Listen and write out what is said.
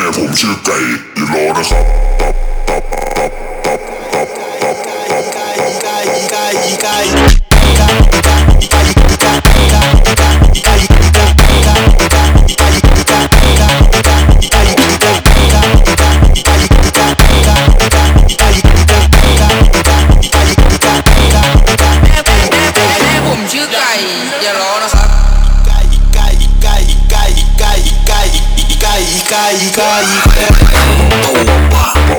ผมชื่อไก่อย่ารอนะครับตับตับตับตับตับตับตับผมชื่อไก่อย่ารอนะครับไก่